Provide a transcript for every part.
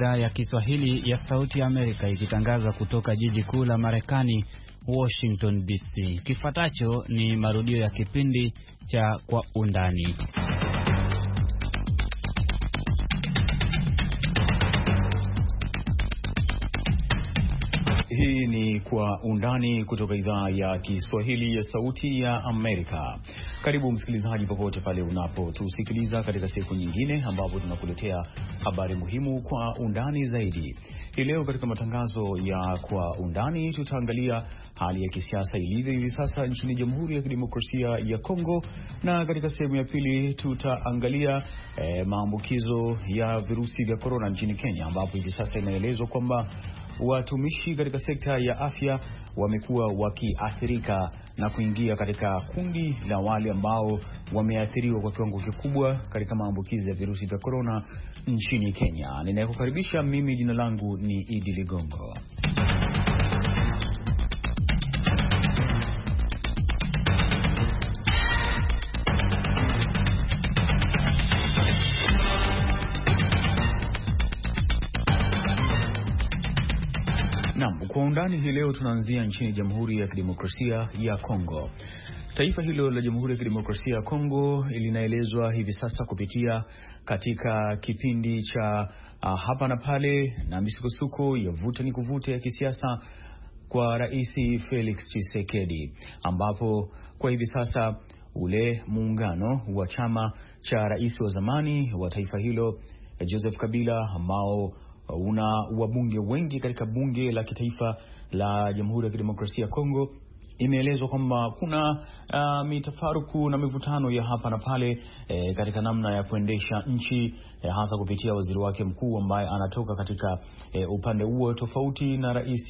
idhaa ya Kiswahili ya Sauti ya Amerika ikitangaza kutoka jiji kuu la Marekani, Washington DC. Kifuatacho ni marudio ya kipindi cha Kwa Undani. Hii ni Kwa Undani kutoka idhaa ya Kiswahili ya Sauti ya Amerika. Karibu msikilizaji popote pale unapotusikiliza katika siku nyingine ambapo tunakuletea habari muhimu kwa undani zaidi. Hii leo katika matangazo ya Kwa Undani tutaangalia hali ya kisiasa ilivyo hivi sasa nchini Jamhuri ya Kidemokrasia ya Kongo, na katika sehemu ya pili tutaangalia maambukizo ya virusi vya korona nchini Kenya, ambapo hivi sasa inaelezwa kwamba watumishi katika sekta ya afya wamekuwa wakiathirika na kuingia katika kundi la wale ambao wameathiriwa kwa kiwango kikubwa katika maambukizi ya virusi vya korona nchini Kenya. Ninayekukaribisha mimi, jina langu ni Idi Ligongo. Kwa undani hii leo tunaanzia nchini Jamhuri ya Kidemokrasia ya Kongo. Taifa hilo la Jamhuri ya Kidemokrasia ya Kongo linaelezwa hivi sasa kupitia katika kipindi cha hapa na pale na misukosuko ya vuta ni kuvuta ya kisiasa kwa Rais Felix Tshisekedi, ambapo kwa hivi sasa ule muungano wa chama cha rais wa zamani wa taifa hilo Joseph Kabila, ambao una wabunge wengi katika bunge la kitaifa la Jamhuri ya Kidemokrasia ya Kongo, imeelezwa kwamba kuna mitafaruku na mivutano ya hapa na pale katika namna ya kuendesha nchi, hasa kupitia waziri wake mkuu ambaye anatoka katika upande huo tofauti na Rais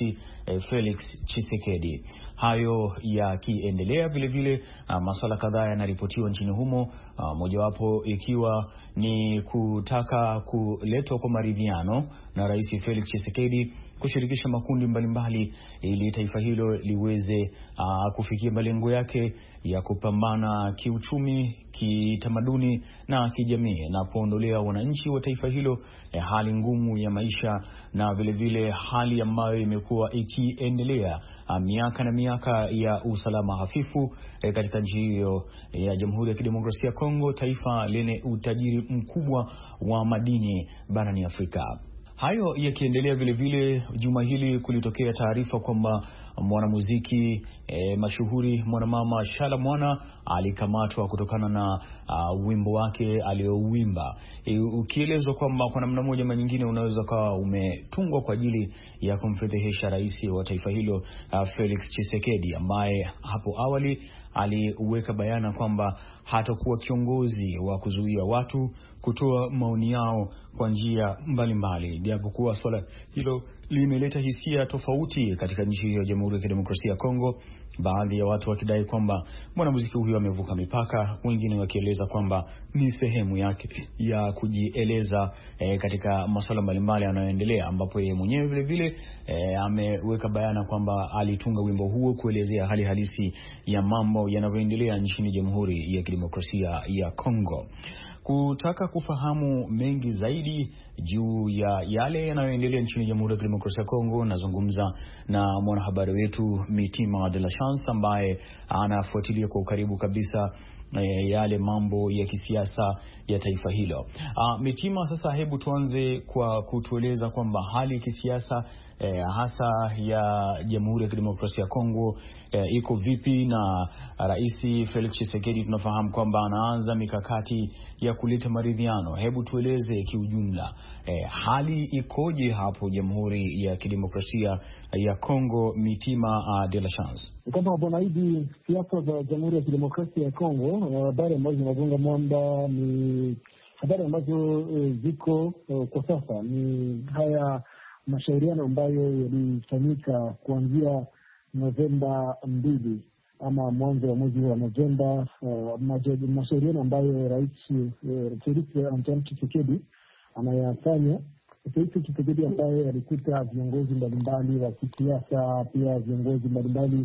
Felix Tshisekedi. Hayo yakiendelea, vile vile masuala kadhaa yanaripotiwa nchini humo, mojawapo ikiwa ni kutaka kuletwa kwa maridhiano na Rais Felix Tshisekedi kushirikisha makundi mbalimbali ili taifa hilo liweze kufikia malengo yake ya kupambana kiuchumi, kitamaduni na kijamii, na kuondolea wananchi wa taifa hilo hali ngumu ya maisha, na vile vile hali ambayo imekuwa ikiendelea miaka na miaka ya usalama hafifu katika nchi hiyo ya Jamhuri ya Kidemokrasia ya Kongo, taifa lenye utajiri mkubwa wa madini barani Afrika. Hayo yakiendelea, vile vile juma hili kulitokea taarifa kwamba mwanamuziki mashuhuri mwanamama Shala Mwana alikamatwa kutokana na wimbo wake aliyouimba, ukielezwa kwamba kwa namna moja ama nyingine unaweza kuwa umetungwa kwa ajili ya kumfedhehesha rais wa taifa hilo Felix Tshisekedi, ambaye hapo awali aliweka bayana kwamba hatakuwa kiongozi wa kuzuia watu kutoa maoni yao kwa njia mbalimbali, japokuwa swala hilo limeleta hisia tofauti katika nchi hiyo ya Jamhuri ya Kidemokrasia ya Kongo. Baadhi ya watu wakidai kwamba mwanamuziki huyo amevuka mipaka, wengine wakieleza kwamba ni sehemu yake ya kujieleza katika masuala mbalimbali yanayoendelea, ambapo yeye mwenyewe vile vile ameweka bayana kwamba alitunga wimbo huo kuelezea hali halisi ya mambo yanavyoendelea nchini Jamhuri ya Kidemokrasia ya Kongo. Kutaka kufahamu mengi zaidi juu ya yale yanayoendelea nchini Jamhuri ya Kidemokrasia ya Kongo, nazungumza na mwanahabari wetu Mitima de la Chance ambaye anafuatilia kwa ukaribu kabisa yale mambo ya kisiasa ya taifa hilo. Mitima, sasa hebu tuanze kwa kutueleza kwamba hali ya kisiasa hasa ya Jamhuri ya Kidemokrasia ya Kongo iko vipi, na Rais Felix Tshisekedi tunafahamu kwamba anaanza mikakati ya kuleta maridhiano. Hebu tueleze kiujumla hali ikoje hapo Jamhuri ya Kidemokrasia ya Kongo, Mitima de la Chance? Kama bwana hivi, siasa za Jamhuri ya Kidemokrasia ya Kongo, habari ambazo zinagonga mwamba ni habari ambazo ziko kwa sasa, ni haya mashauriano ambayo yalifanyika kuanzia Novemba 2 ama mwanzo wa mwezi wa Novemba, mashauriano ambayo Rais Felix Antoine Tshisekedi anayafanya. Felix Tshisekedi ambaye alikuta viongozi mbalimbali wa kisiasa, pia viongozi mbalimbali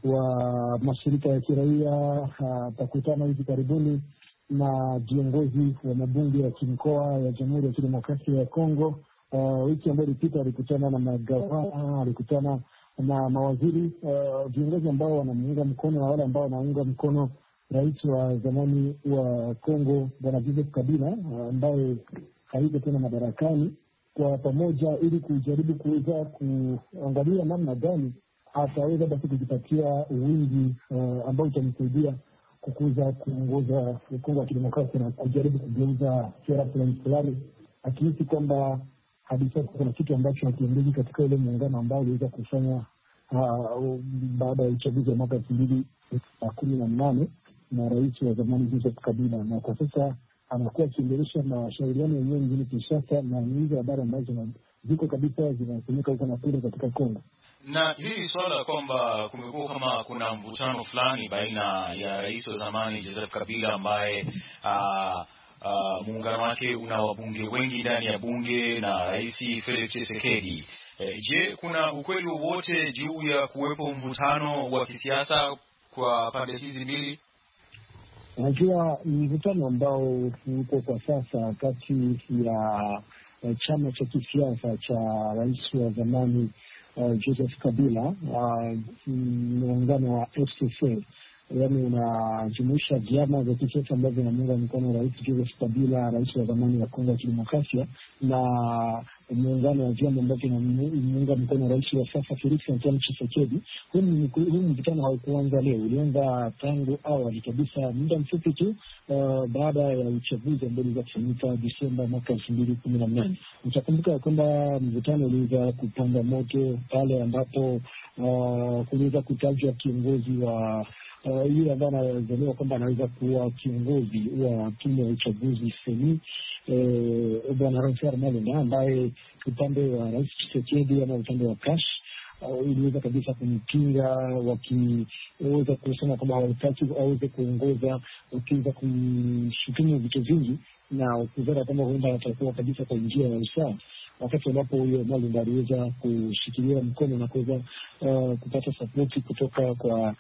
wa mashirika ya kiraia, atakutana hivi karibuni na viongozi wa mabunge ya kimkoa ya Jamhuri ya Kidemokrasia ya Kongo Wiki ambayo ilipita alikutana na magavana, alikutana na mawaziri, viongozi ambao wanamuunga mkono na wale ambao wanaunga mkono rais wa zamani wa Kongo Bwana Joseph Kabila ambaye hayuko tena madarakani, kwa pamoja ili kujaribu kuweza kuangalia namna gani ataweza basi kujipatia wingi ambao utamsaidia kukuza kuongoza Kongo ya Kidemokrasia na kujaribu kugeuza sera fulani, akihisi kwamba hadi sasa kuna kitu ambacho hakiendeki katika ile muungano ambao uliweza kufanya baada ya uchaguzi wa mwaka 2018 na rais wa zamani Joseph Kabila, na kwa sasa anakuwa akiendelesha mashauriano yenyewe mjini Kinshasa, na hizo habari ambazo ziko kabisa zinasemeka huko na kule katika Kongo. Na hili swala kwamba kumekuwa kama kuna mvutano fulani baina ya rais wa zamani Joseph Kabila ambaye muungano wake una wabunge wengi ndani ya bunge na rais Felix Tshisekedi. Je, kuna ukweli wowote juu ya kuwepo mvutano wa kisiasa kwa pande hizi mbili? Najua ni mvutano ambao uko kwa sasa kati ya chama cha kisiasa cha rais wa zamani Joseph Kabila, muungano wa FCC, yaani unajumuisha vyama vya kisiasa ambavyo vinamuunga mkono rais Joseph Kabila, rais wa zamani wa Kongo ya Kidemokrasia, na muungano wa vyama ambavyo vinamuunga mkono rais wa sasa Felix Antoine Tshisekedi. Huu mvutano haukuanza leo, ulianza tangu awali kabisa, muda mfupi tu baada ya uchaguzi ambao uliweza kufanyika Desemba mwaka 2018. Utakumbuka kwamba mvutano uliweza kupanda moto pale ambapo kuliweza kutajwa kiongozi wa yule ambaye anazaniwa kwamba anaweza kuwa kiongozi wa tume ya uchaguzi seni, Bwana Rafael Malonda, ambaye upande wa rais Tshisekedi ama upande wa Kash iliweza kabisa kumpinga, wakiweza kusema kwamba hawataki aweze kuongoza, wakiweza kumshutumu vitu vingi na kuzara kwamba huenda atakuwa kabisa kwa njia ya usawa, wakati ambapo huyo Malonda aliweza kushikilia mkono na kuweza kupata sapoti kutoka kwa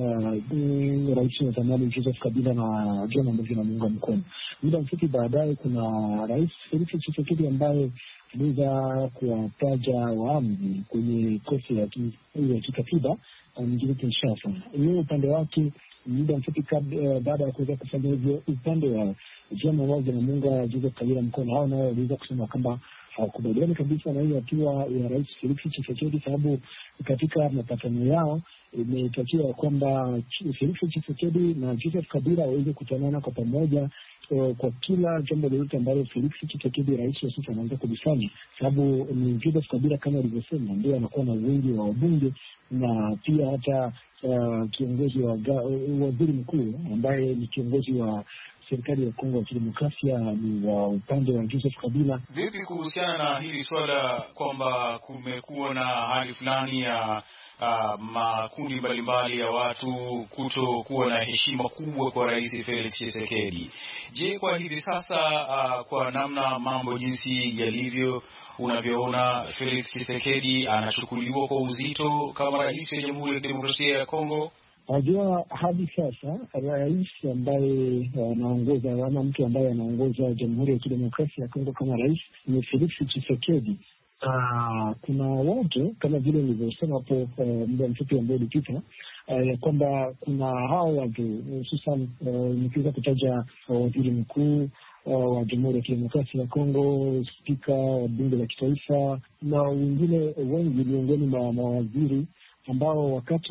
rais wa zamani Joseph Kabila na vyama ambavyo vinamuunga mkono. Muda mfupi baadaye kuna rais Felix Tshisekedi ambaye aliweza kuwataja waamzi kwenye kosi ya kikatiba mjini Kinshasa. Yeye upande wake, muda mfupi baada ya kuweza kufanya hivyo, upande wa vyama ambavyo vinamuunga Joseph Kabila mkono, hao nao waliweza kusema kwamba hawakubaliani kabisa na hiyo hatua ya rais Felix Tshisekedi, sababu katika mapatano yao imetakiwa kwamba Felix Tshisekedi na Joseph Kabila waweze kutanana kwa pamoja kwa kila jambo lolote ambalo Felix Tshisekedi rais wa sasa anaanza kulifanya, sababu ni Joseph Kabila kama alivyosema ndio anakuwa na wingi wa wabunge, na pia hata kiongozi wa waziri mkuu ambaye ni kiongozi wa serikali ya Kongo ya Kidemokrasia ni wa upande wa Joseph Kabila. Vipi kuhusiana na hili swala kwamba kumekuwa na hali fulani ya makundi mbalimbali ya watu kutokuwa na heshima kubwa kwa rais Felix Tshisekedi? Je, kwa hivi sasa kwa namna mambo jinsi yalivyo, unavyoona Felix Tshisekedi anachukuliwa kwa uzito kama rais wa Jamhuri ya Kidemokrasia ya Kongo? Najua hadi sasa rais ambaye anaongoza ama mtu ambaye anaongoza Jamhuri ya Kidemokrasia ya Kongo kama rais ni Felix Tshisekedi. Kuna watu kama vile nilivyosema hapo muda mfupi ambao ulipita, ya kwamba kuna hao watu hususan nikiweza kutaja waziri mkuu wa Jamhuri ya Kidemokrasia ya Kongo, spika wa bunge la kitaifa na wengine wengi miongoni mwa mawaziri ambao wakati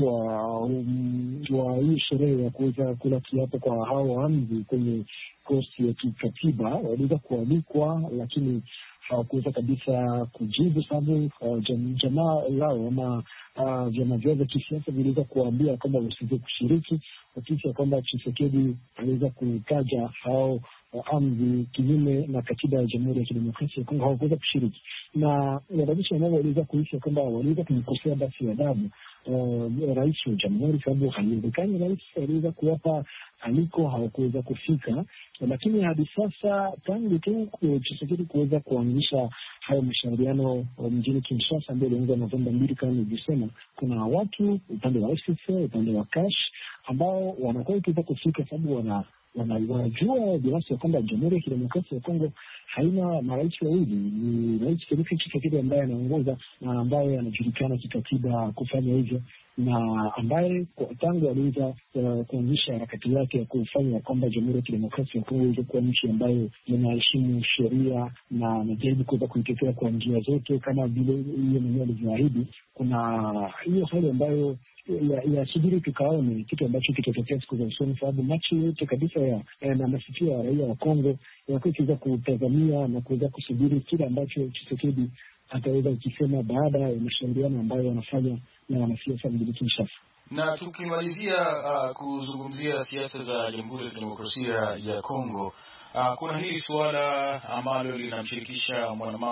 wa hii sherehe ya kuweza kula kiapo kwa hao waamzi kwenye kosi ya kikatiba waliweza kualikwa, lakini hawakuweza kabisa kujibu, sababu jamaa lao ama vyama vyao vya kisiasa viliweza kuambia kwamba wasiweze kushiriki, wakisha kwamba Tshisekedi aliweza kutaja hao amri kinyume na katiba ya Jamhuri ya Kidemokrasia ya Kongo, hawakuweza kushiriki, na wadadisi wanao waliweza kuhisi kwamba waliweza kumkosea basi adabu rais wa jamhuri, sababu haiwezekani rais aliweza kuwapa aliko, hawakuweza kufika. Lakini hadi sasa tangu tu Tshisekedi kuweza kuanzisha hayo mashauriano mjini Kinshasa ambayo ilianza Novemba 2 kama nilivyosema, kuna watu upande wa FCC, upande wa Kash ambao wanakuwa kuweza kufika, sababu wanajua binafsi ya kwamba Jamhuri ya Kidemokrasia ya Kongo haina marais wawili. Ni Rais Felix Tshisekedi ambaye anaongoza na ambaye anajulikana kikatiba kufanya hivyo, na ambaye tangu aliweza kuanzisha harakati yake ya kufanya kwamba Jamhuri ya Kidemokrasia ya Kongo iweze kuwa nchi ambayo inaheshimu sheria na anajaribu kuweza kuitetea kwa njia zote kama vile hiyo mwenyewe alivyoahidi. Kuna hiyo hali ambayo ya subiri tukaone kitu ambacho kitatokea siku za usoni, sababu machi yote kabisa na masikio ya raia wa Kongo yanakuwa ikiweza kutazamia na kuweza kusubiri kile ambacho Tshisekedi ataweza kukisema baada ya mashauriano ambayo wanafanya na wanasiasa mjini Kinshasa. Na tukimalizia kuzungumzia siasa za Jamhuri ya Kidemokrasia ya Kongo, kuna hili suala ambalo linamshirikisha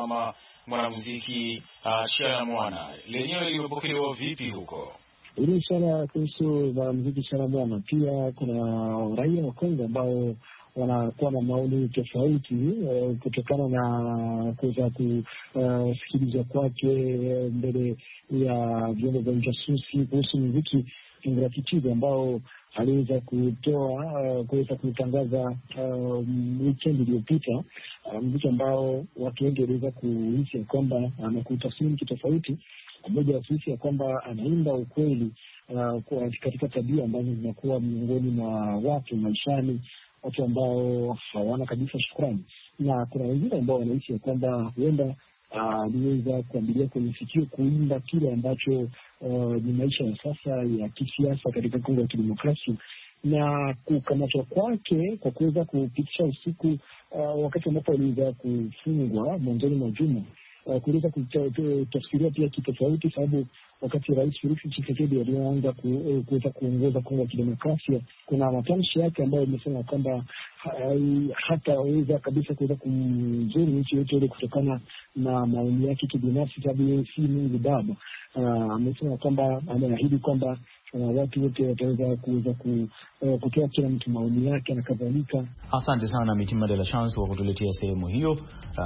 mwanamuziki Shalamwana, lenyewe limepokelewa vipi huko? Hili swala kuhusu mwanamuziki Shalamwana, pia kuna raia wa Kongo ambao wanakuwa na maoni tofauti kutokana na kuweza kusikilizwa kwake mbele ya vyombo vya ujasusi kuhusu muziki Ingratitude ambao aliweza kuweza kutangaza weekend iliyopita, muziki ambao watu wengi waliweza kuhisi ya kwamba anakutafsiri kitofauti, mmoja wa sisi ya kwamba anaimba ukweli katika tabia ambazo zinakuwa miongoni mwa watu maishani, watu ambao hawana kabisa shukrani. Na kuna wengine ambao wanaishi ya kwamba huenda aliweza kuambilia kwenye sikio kuimba kile ambacho ni maisha ya sasa ya kisiasa katika Kongo ya Kidemokrasia, na kukamatwa kwake kwa kuweza kupitisha usiku wakati ambapo aliweza kufungwa mwanzoni mwa juma kuweza kutafsiria pia kitofauti, sababu wakati Rais Felix Tshisekedi alianza kuweza kuongoza Kongo ya Kidemokrasia, kuna matamshi yake ambayo imesema kwamba hataweza kabisa kuweza kumzuru nchi yote ile kutokana na maoni yake kibinafsi, sababu yeye si Mungu Baba. Amesema kwamba ameahidi kwamba watu wote wataweza kuweza kutoa kila mtu maoni yake na kadhalika. Asante sana Mitima de la Chance kwa kutuletea sehemu hiyo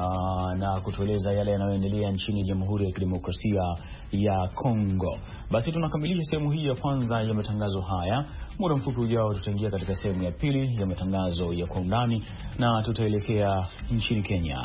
na kutueleza yale yanayoendelea nchini Jamhuri ya Kidemokrasia ya Kongo. Basi tunakamilisha sehemu hii ya kwanza ya matangazo haya. Muda mfupi ujao tutaingia katika sehemu ya pili ya matangazo ya kwa undani na tutaelekea nchini Kenya.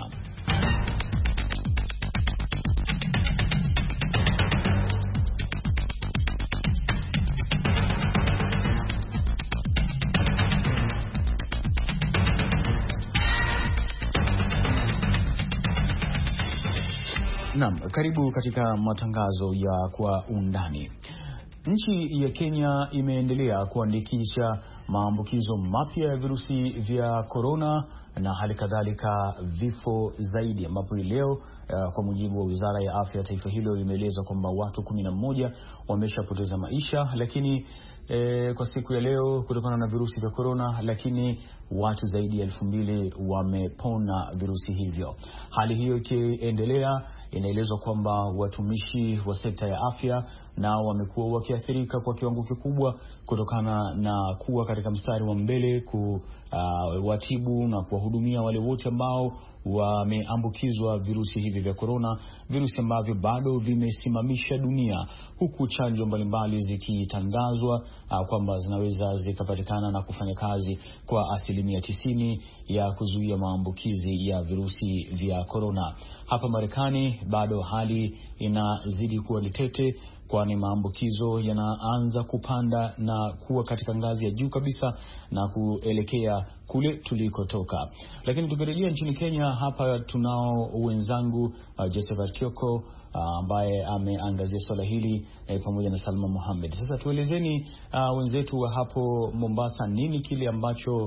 Naam, karibu katika matangazo ya kwa undani. Nchi ya Kenya imeendelea kuandikisha maambukizo mapya ya virusi vya korona na hali kadhalika vifo zaidi, ambapo leo kwa mujibu wa Wizara ya Afya ya taifa hilo imeeleza kwamba watu 11 wameshapoteza maisha, lakini kwa siku ya leo kutokana na virusi vya korona, lakini watu zaidi ya 2,000 wamepona virusi hivyo. Hali hiyo ikiendelea, inaelezwa kwamba watumishi wa sekta ya afya nao wamekuwa wakiathirika kwa kiwango kikubwa kutokana na kuwa katika mstari wa mbele kuwatibu na kuwahudumia wale wote ambao wameambukizwa virusi hivi vya korona, virusi ambavyo bado vimesimamisha dunia, huku chanjo mbalimbali zikitangazwa kwamba zinaweza zikapatikana na kufanya kazi kwa 90% ya kuzuia maambukizi ya virusi vya korona. Hapa Marekani bado hali inazidi kuwa tete, kwani maambukizo yanaanza kupanda na kuwa katika ngazi ya juu kabisa na kuelekea kule tulikotoka. Lakini tukirejea nchini Kenya, hapa tunao wenzangu Josephat Kioko ambaye ameangazia swala hili pamoja na Salma Mohamed. Sasa tuelezeni wenzetu wa hapo Mombasa, nini kile ambacho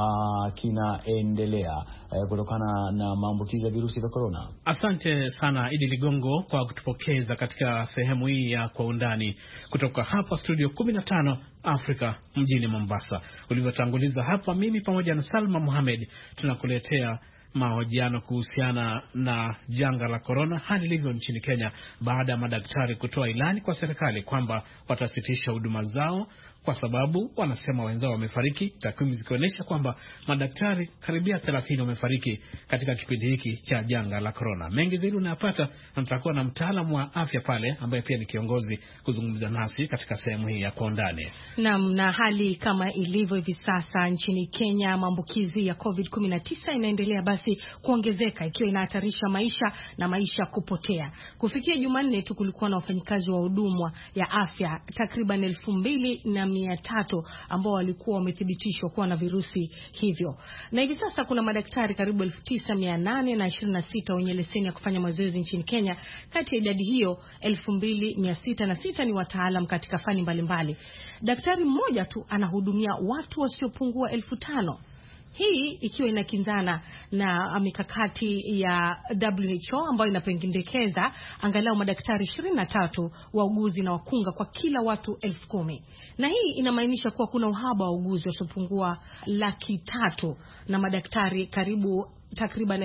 kinaendelea kutokana na maambukizi ya virusi vya korona? Asante sana Idi Ligongo kwa kutupokeza katika sehemu hii ya kwa undani kutoka hapa studio 15 Afrika mjini Mombasa. Ulivyotanguliza hapa, mimi pamoja na Salma Mohamed tunakuletea mahojiano kuhusiana na janga la korona, hali ilivyo nchini Kenya baada ya madaktari kutoa ilani kwa serikali kwamba watasitisha huduma zao kwa sababu wanasema wenzao wamefariki, takwimu zikionyesha kwamba madaktari karibia 30 wamefariki katika kipindi hiki cha janga la corona. Mengi zaidi unayapata, na tutakuwa na mtaalamu wa afya pale ambaye pia ni kiongozi kuzungumza nasi katika sehemu hii ya Kwa Undani. Naam, na hali kama ilivyo hivi sasa nchini Kenya, maambukizi ya COVID-19 inaendelea basi kuongezeka, ikiwa inahatarisha maisha kupotea. Kufikia Jumanne tu kulikuwa na wafanyikazi wa huduma ya afya takriban 2300 ambao walikuwa wamethibitishwa kuwa na virusi hivyo. Na hivi sasa kuna madaktari karibu 9826 wenye leseni ya kufanya mazoezi nchini Kenya. Kati ya idadi hiyo 2606 ni wataalam katika fani mbalimbali. Daktari mmoja tu anahudumia watu wasiopungua 5000. Hii ikiwa inakinzana na mikakati ya WHO ambayo inapendekeza angalau madaktari 23 wauguzi na wakunga kwa kila watu 10,000. Na hii inamaanisha kuwa kuna uhaba wa wauguzi wasiopungua 300,000 na madaktari karibu takriban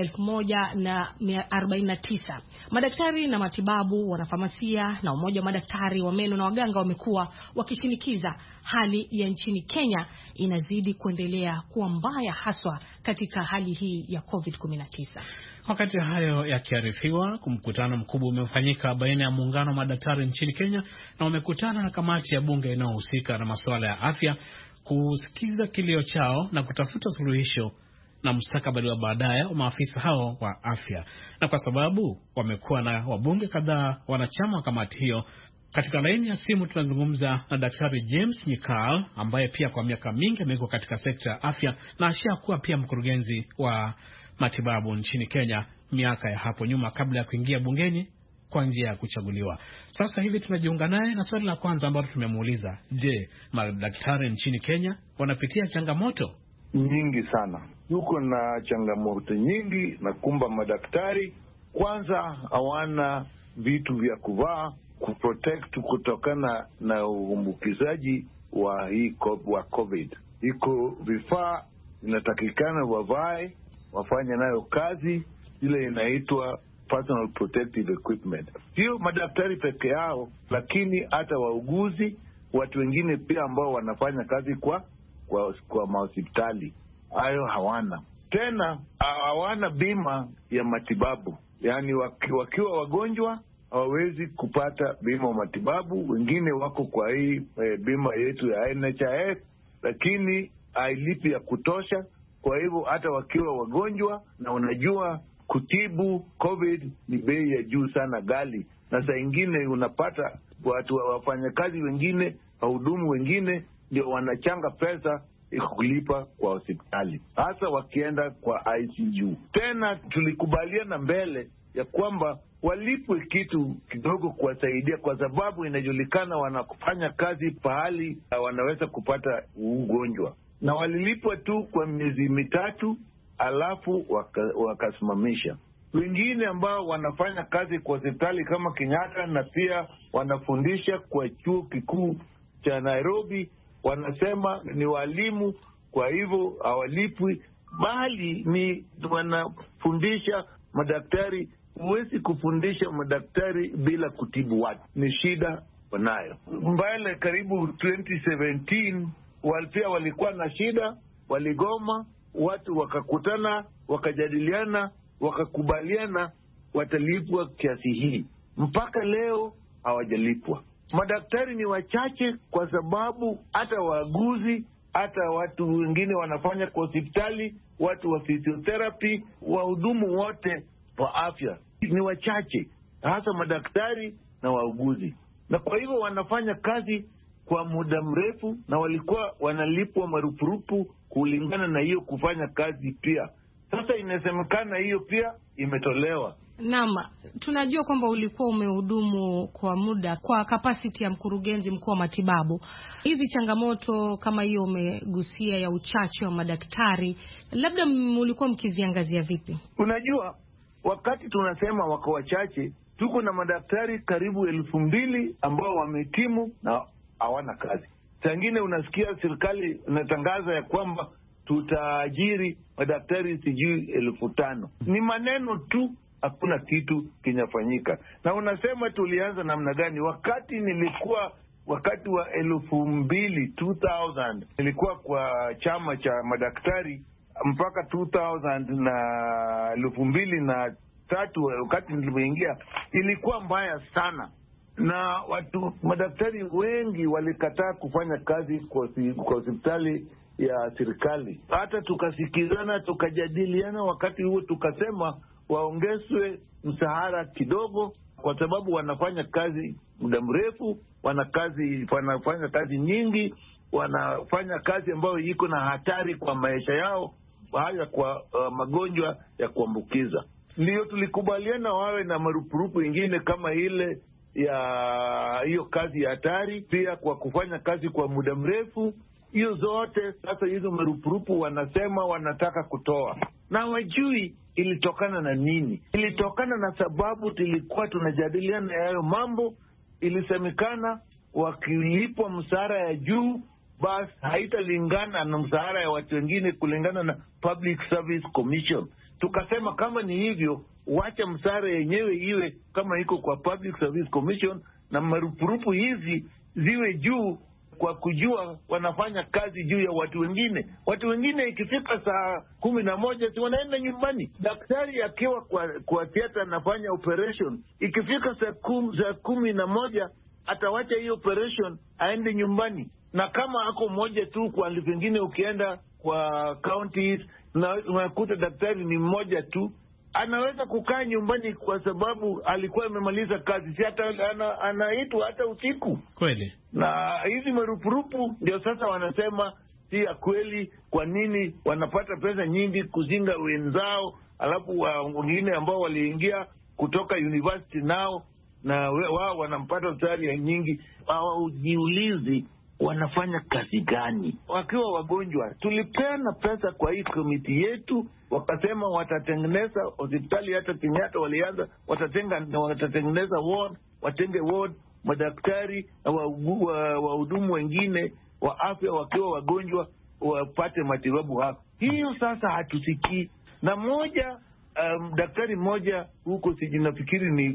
1149. Madaktari na matibabu, wanafamasia na umoja wa madaktari wa meno na waganga wamekuwa wakishinikiza hali ya nchini Kenya inazidi kuendelea kuwa mbaya, haswa katika hali hii ya COVID-19. Wakati hayo yakiarifiwa, mkutano mkubwa umefanyika baina ya muungano wa madaktari nchini Kenya na wamekutana na kamati ya bunge inayohusika na masuala ya afya kusikiza kilio chao na kutafuta suluhisho na mustakabali wa baadaye wa maafisa hao wa afya. Na kwa sababu wamekuwa na wabunge kadhaa wanachama wa kamati hiyo, katika laini ya simu tunazungumza na Daktari James Nyikal ambaye pia kwa miaka mingi amekuwa katika sekta ya afya na ashakuwa pia mkurugenzi wa matibabu nchini Kenya miaka ya hapo nyuma kabla ya kuingia bungeni kwa njia ya kuchaguliwa. Sasa hivi tunajiunga naye na swali la kwanza ambalo tumemuuliza, je, madaktari nchini Kenya wanapitia changamoto nyingi sana? Yuko na changamoto nyingi na kumba madaktari kwanza hawana vitu vya kuvaa kuprotect kutokana na uambukizaji wa hii wa COVID. Iko vifaa inatakikana wavae wafanye nayo kazi, ile inaitwa personal protective equipment. Sio madaktari peke yao, lakini hata wauguzi, watu wengine pia ambao wanafanya kazi kwa mahospitali, hayo hawana. Tena hawana bima ya matibabu, yaani wakiwa wagonjwa hawawezi kupata bima ya matibabu. Wengine wako kwa hii bima yetu ya NHIF, lakini hailipi ya kutosha. Kwa hivyo hata wakiwa wagonjwa, na unajua kutibu COVID ni bei ya juu sana, gali, na saa ingine unapata watu wafanyakazi wengine, wahudumu wengine ndio wanachanga pesa kulipa kwa hospitali, hasa wakienda kwa ICU. Tena tulikubaliana mbele ya kwamba walipwe kitu kidogo kuwasaidia, kwa sababu inajulikana wanafanya kazi pahali wanaweza kupata ugonjwa, na walilipwa tu kwa miezi 3 alafu wakasimamisha. Wengine ambao wanafanya kazi kwa hospitali kama Kenyatta na pia wanafundisha kwa chuo kikuu cha Nairobi, wanasema ni walimu, kwa hivyo hawalipwi, bali ni wanafundisha madaktari. Huwezi kufundisha madaktari bila kutibu watu, ni shida wanayo. Mbele karibu 2017 pia walikuwa na shida, waligoma, watu wakakutana, wakajadiliana, wakakubaliana watalipwa kiasi hii. Mpaka leo hawajalipwa. Madaktari ni wachache kwa sababu hata waaguzi, hata watu wengine wanafanya kwa hospitali, watu wa physiotherapy, wahudumu wote wa afya ni wachache, hasa madaktari na wauguzi. Na kwa hivyo wanafanya kazi kwa muda mrefu na walikuwa wanalipwa marupurupu kulingana na hiyo kufanya kazi pia. Sasa inasemekana hiyo pia imetolewa. Naam, tunajua kwamba ulikuwa umehudumu kwa muda kwa capacity ya mkurugenzi mkuu wa matibabu. Hizi changamoto kama hiyo umegusia ya uchache wa madaktari, labda mlikuwa mkiziangazia vipi? Unajua, wakati tunasema wako wachache, tuko na madaktari karibu 2,000 ambao wamehitimu na hawana kazi. Sangine unasikia serikali inatangaza ya kwamba tutaajiri madaktari sijui 5,000. Ni maneno tu, hakuna kitu kinafanyika. Na unasema tulianza namna gani? Wakati nilikuwa wakati wa 2000 nilikuwa kwa chama cha madaktari mpaka 2000 na 2003 wakati nilipoingia ilikuwa mbaya sana, na madaktari wengi walikataa kufanya kazi kwa hospitali ya serikali. Hata tukasikizana, tukajadiliana wakati huo, tukasema waongezwe mshahara kidogo, kwa sababu wanafanya kazi muda mrefu, wanafanya kazi nyingi, wanafanya kazi ambayo iko na hatari kwa maisha yao, haya kwa magonjwa ya kuambukiza. Ndio tulikubaliana wawe na marupurupu ingine kama ile ya hiyo kazi ya hatari, pia kwa kufanya kazi kwa muda mrefu. Hiyo zote sasa, hizo marupurupu wanasema wanataka kutoa, na wajui ilitokana na nini. Ilitokana na sababu tulikuwa tunajadiliana hayo mambo. Ilisemekana wakilipwa mshahara ya juu, basi haitalingana na mshahara ya watu wengine kulingana na Public Service Commission. Tukasema kama ni hivyo, wacha mshahara yenyewe iwe kama iko kwa Public Service Commission, na marupurupu hizi ziwe juu, kwa kujua wanafanya kazi juu ya watu wengine. Watu wengine ikifika saa 11 si wanaenda nyumbani. Daktari akiwa kwa theater anafanya operation, ikifika saa 11 atawacha hiyo operation aende nyumbani. Na kama ako mmoja tu, kwa vingine ukienda kwa counties na unakuta daktari ni mmoja tu, anaweza kukaa nyumbani kwa sababu alikuwa amemaliza kazi, si hata anaitwa hata usiku. Kweli. Na hizi marupurupu ndio sasa wanasema si ya kweli. Kwa nini wanapata pesa nyingi kuzinga wenzao, alafu wengine ambao waliingia kutoka university nao na wao wanampata salari nyingi? Hawajiulizi wanafanya kazi gani wakiwa wagonjwa. Tulipeana pesa kwa hii komiti yetu, wakasema watatengeneza hospitali. Hata Kenyatta walianza, watatengeneza ward, watenge ward, madaktari na wahudumu wengine wa afya wakiwa wagonjwa wapate matibabu hapa. Hiyo sasa hatusikii. Na daktari mmoja huko, sijinafikiri ni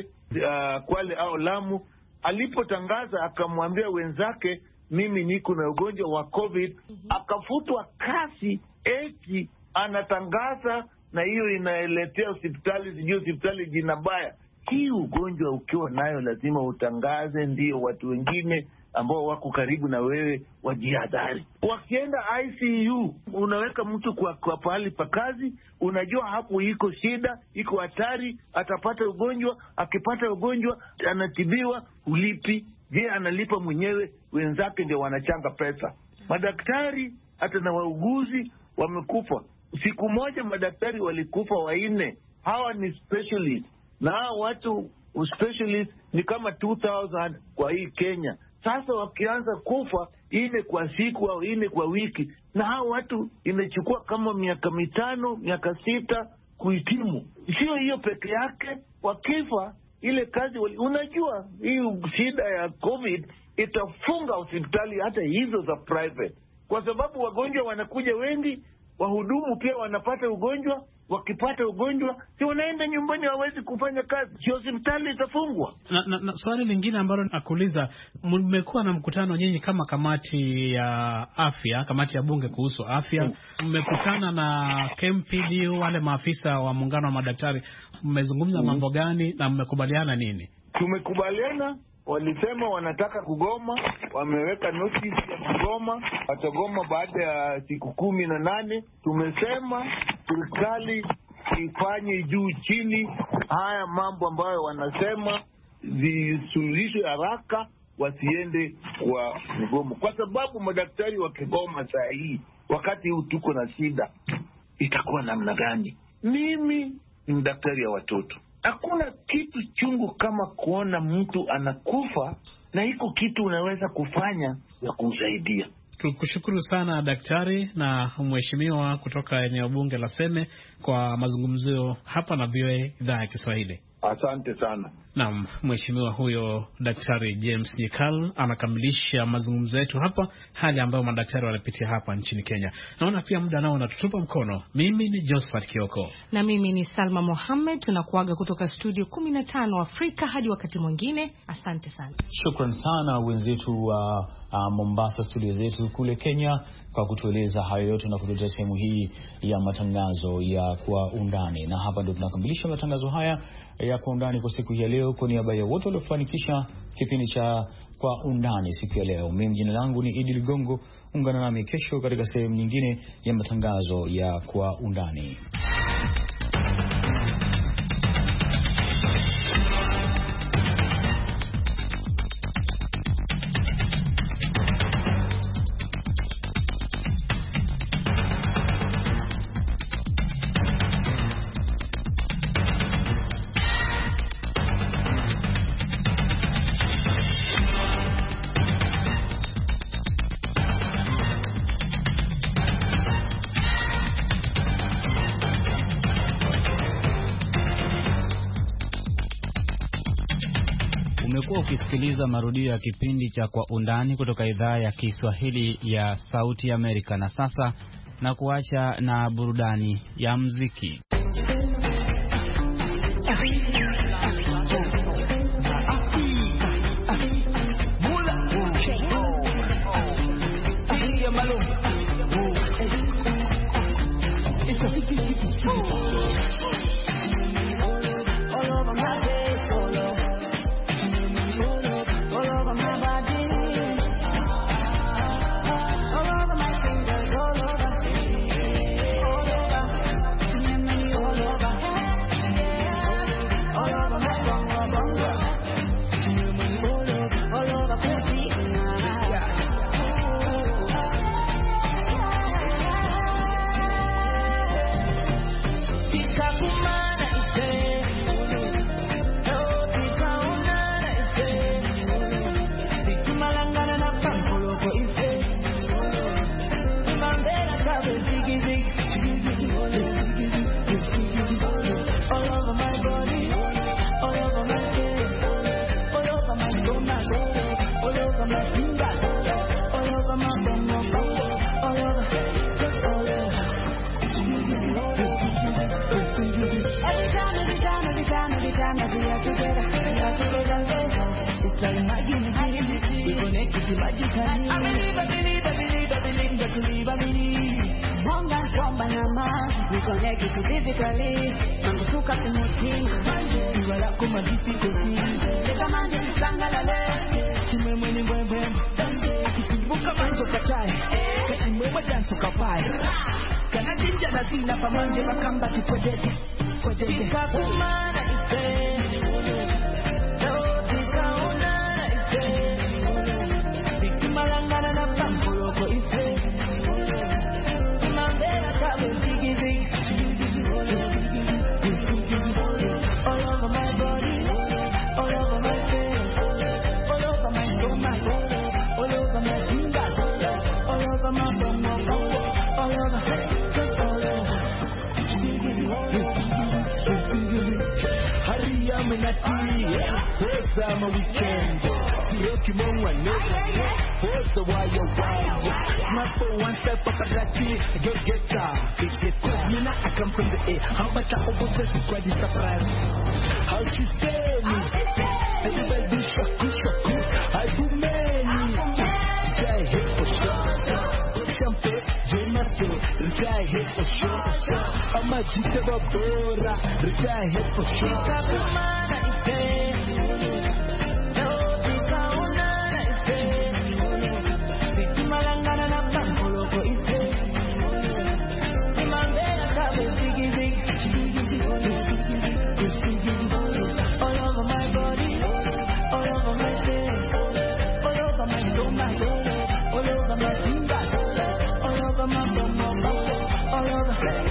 Kwale au Lamu, alipotangaza akamwambia wenzake, mimi niko na ugonjwa wa COVID, akafutwa kazi eti anatangaza, na hiyo inaeletea hospitali, sijui hospitali jina baya. Hii ugonjwa ukiwa nayo lazima utangaze, ndio watu wengine ambao wako karibu na wewe wajihadhari. Wakienda ICU, unaweka mtu kwa pahali pa kazi, unajua hapo iko shida, iko hatari, atapata ugonjwa. Akipata ugonjwa anatibiwa, ulipi. Je, analipa mwenyewe? Wenzake ndio wanachanga pesa. Madaktari hata na wauguzi wamekufa. Siku moja madaktari walikufa 4. Hawa ni specialist, na hawa watu specialist ni kama 2000 kwa hii Kenya. Sasa wakianza kufa 4 kwa siku au 4 kwa wiki, na hao watu imechukua kama miaka 5, miaka 6 kuhitimu. Sio hiyo peke yake, wakifa ile kazi unajua hii shida ya COVID itafunga hospitali hata hizo za private, kwa sababu wagonjwa wanakuja wengi, wahudumu pia wanapata ugonjwa. Wakipata ugonjwa si wanaenda nyumbani, hawezi kufanya kazi, si hospitali itafungwa. Na swali lingine ambalo nakuuliza, mmekuwa na mkutano nyinyi kama kamati ya afya, kamati ya bunge kuhusu afya, mmekutana na KMPD, wale maafisa wa muungano wa madaktari, mmezungumza mambo gani na mmekubaliana nini? Tumekubaliana, walisema wanataka kugoma, wameweka notice ya kugoma, watagoma baada ya siku 18. Tumesema serikali ifanye juu chini haya mambo ambayo wanasema zisuluhishwe haraka, wasiende kwa mgomo, kwa sababu madaktari wakigoma saa hii, wakati huu tuko na shida, itakuwa namna gani? Mimi ni daktari ya watoto. Hakuna kitu chungu kama kuona mtu anakufa na iko kitu unaweza kufanya ya kumsaidia. Tukushukuru sana daktari na mheshimiwa kutoka eneo bunge la Seme kwa mazungumzo hapa na VOA idhaa ya Kiswahili. Asante sana. Naam, mheshimiwa huyo Daktari James Nyikal anakamilisha mazungumzo yetu hapa, hali ambayo madaktari wanapitia hapa nchini Kenya. Naona pia muda nao unatutupa mkono. Mimi ni Josephat Kioko na mimi ni Salma Mohamed, tunakuaga kutoka studio 15 Afrika hadi wakati mwingine. Asante sana. Shukran sana wenzetu wa Mombasa, studio zetu kule Kenya, kwa kutueleza hayo yote na kutuletea sehemu hii ya matangazo ya Kwa Undani. Na hapa ndio tunakamilisha matangazo haya ya Kwa Undani kwa siku hii ya leo. Kwa niaba ya wote waliofanikisha kipindi cha Kwa Undani siku ya leo, mimi jina langu ni Idi Ligongo. Ungana nami kesho katika sehemu nyingine ya matangazo ya Kwa Undani. Umekuwa ukisikiliza marudio ya kipindi cha Kwa Undani kutoka idhaa ya Kiswahili ya Sauti ya Amerika. Na sasa na kuacha na burudani ya muziki.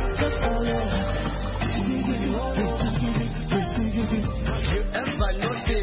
Ever notice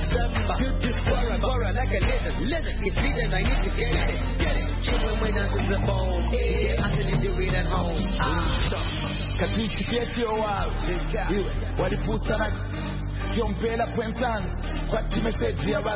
December. Bora like a lizard. Get beat and I need to get it. Chewing when I'm to the bone. Yeah, I can do it at home. Katishi keti owawe waliputa na kiompela kwentana kwa message ya